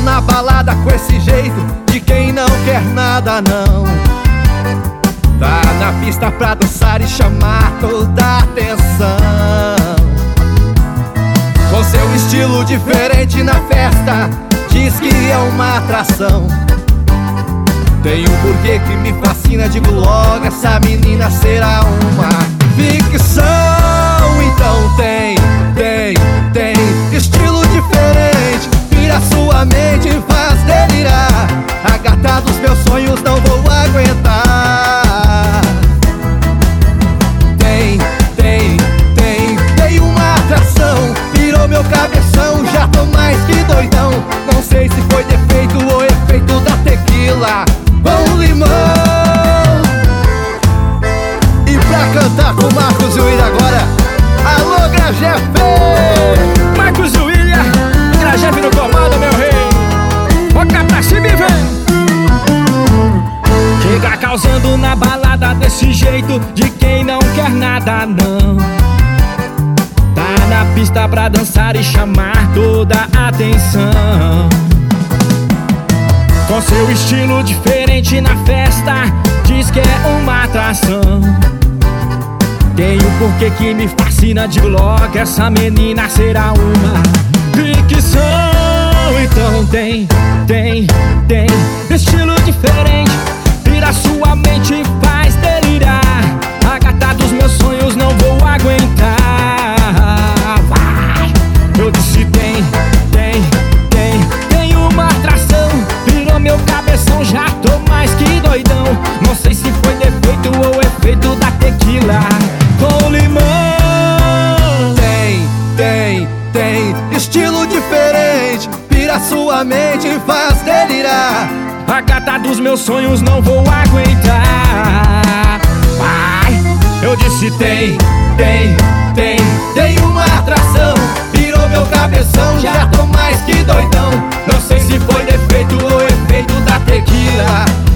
na balada com esse jeito de quem não quer nada não. Tá na pista pra dançar e chamar toda a atenção. Com seu estilo diferente na festa, diz que é uma atração. Tem um porquê que me fascina, digo logo, essa menina será uma ficção. Então tem estilo diferente, vira sua mente e faz delirar. A gata dos meus sonhos não vou aguentar. Tem uma atração, virou meu cabeção, já tô mais que doidão. Não sei se foi defeito ou efeito da tequila com limão. E pra cantar com Marcos e William agora, alô Grajefe! Marcos e William, Grajefe no comando, meu rei. Boca pra cima e vem. Chega causando na balada desse jeito de quem não quer nada não. Tá na pista pra dançar e chamar toda a atenção. Com seu estilo diferente na festa, diz que é uma atração. Tem um porquê que me fascina, digo logo, essa menina será uma ficção. Então tem estilo diferente, vira sua mente e faz delirar. A gata dos meus sonhos não vou aguentar. Vai, eu disse tem uma atração, virou meu cabeção, já tô mais que doidão. Não sei se foi defeito ou efeito da tequila com limão. Tem estilo diferente, vira sua mente e faz delirar. A gata dos meus sonhos não vou aguentar. Vai, eu disse tem uma atração, virou meu cabeção, já tô mais que doidão. Não sei se foi defeito ou efeito da tequila